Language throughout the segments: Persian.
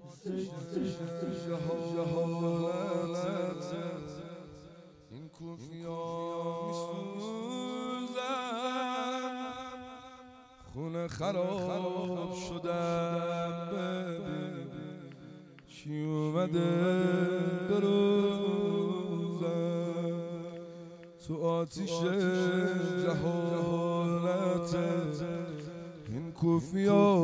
جهالت این کوفیا میسوزن، خونه خراب شدم. ببین چی اومده بروزن تو آتیش جهالت این کوفیا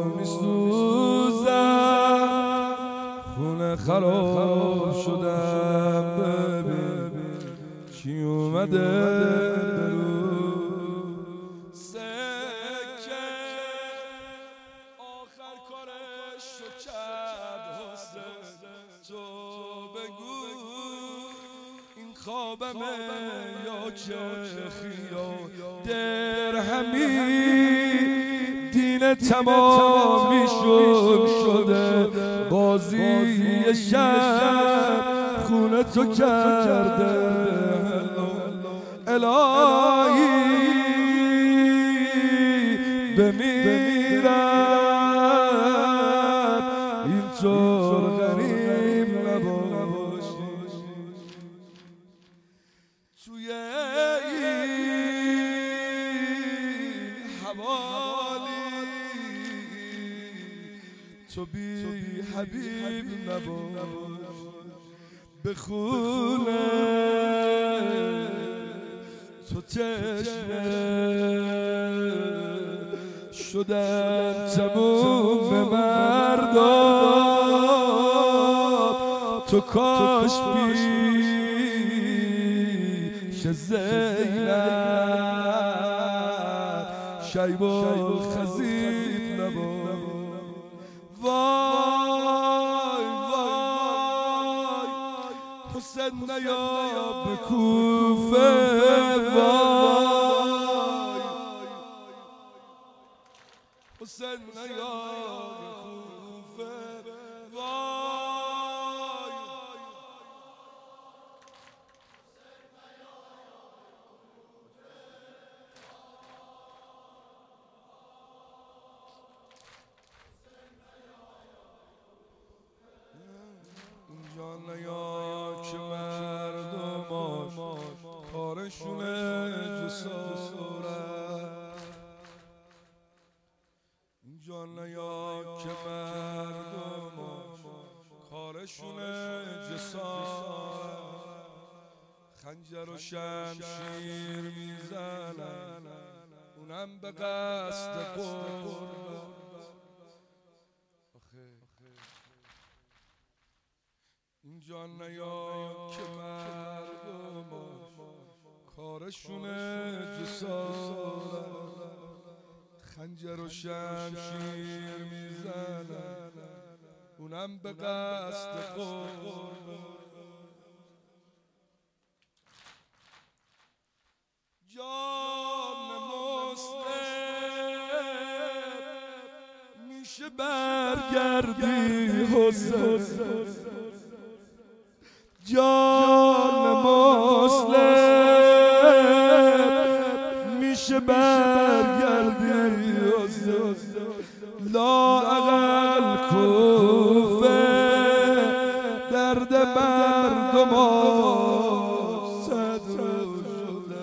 میسوزن، خونه خراب شدم. ببین چی اومده سکه آخر کارش رو کرد. حسین تو بگو این خوابمه یا که خیال درهمی دین تمامیشون شده. بازی شب خونه تو کرده. الهی بمیرم اینطور غریب نباشی توی این حوالی. تو بی حبیب نباش به خونه تو تشنه شدن تموم مردم. تو کاش پیش زینب شیب الخزید نباش. وای وای حسین نیا به کوفه. وای حسین نیا به کوفه. وای اینجا نیا که مردماش کارشونه جسارت. اینجا نیا که مردماش کارشونه جسارت. خنجر و شمشیر میزنن اونم به قصد قربت. اینجا نیا که مردم کارشونه جسارت. خنجر و شمشیر میزنن اونم به قصد قربت. جان مسلم میشه برگردی حسین. جان مسلم میشه برگردی لااقل کوفه درد مردم صدر شده.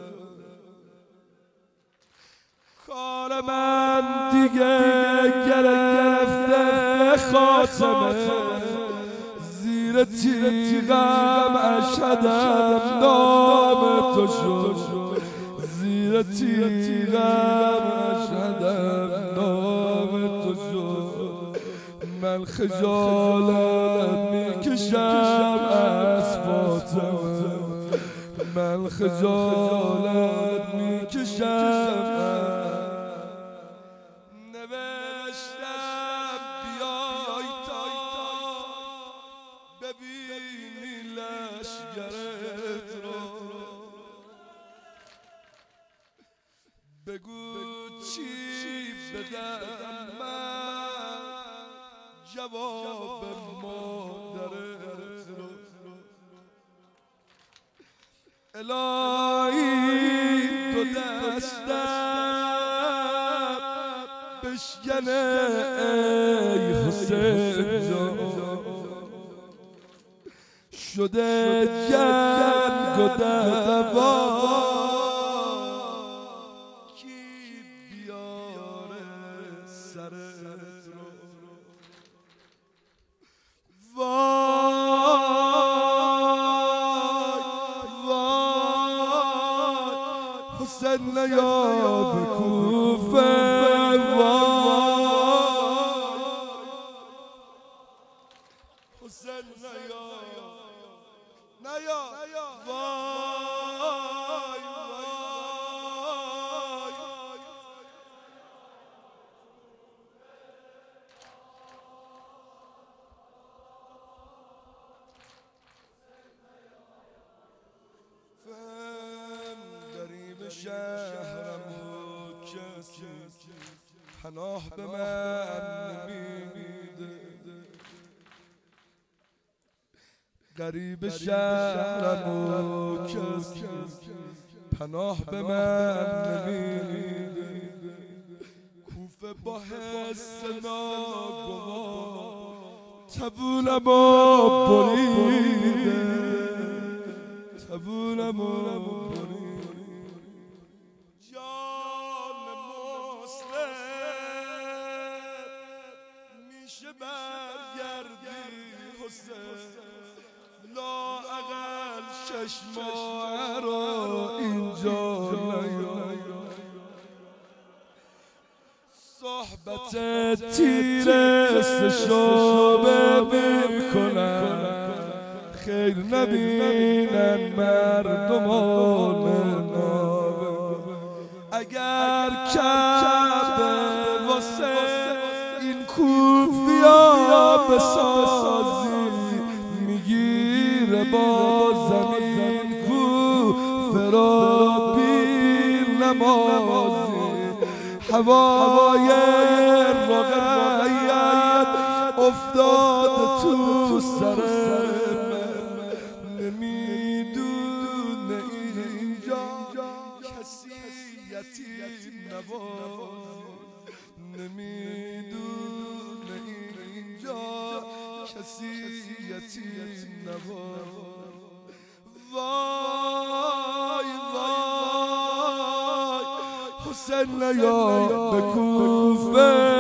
کار من دیگه گرفته خاتمه. زیر تیغم اشهدم نام تو شد. زیر تیغم اشهدم نام تو شد. من خجالت میکشم از فاطمه. من خجالت میکشم. نوشتم بیای تا ببینی لشگرت رو. بگو چی بدم من جواب مادرت رو. الهی تو دستم بشکنه ای حسین. شده جنگ و دعوا کی بیاره سرت رو وای وای حسین نیاد کوفه وای حسین نیاد وای غریب شهرم و کسی پناه به من نمیده غریب شهرم و کسی پناه به من نمیده کوفه با حس ناگوار تبونم و بریده تبونم و بریده جان مسلم میشه برگردی حسین لااقل 6 ماه رو اینجا نیای صحبت تیر سشابه میکنن خیر نبینن مردمان نابه اگر کعبه واسه این کوفیا بسازی میگیره با زمین کوفه را پیر نمازی هوای رقیت افتاد تو سر نمیدونه اینجا کسی یتیم نواز نمیدونه اینجا کسی یتیم نواز وای وای حسین نیاد به کوفه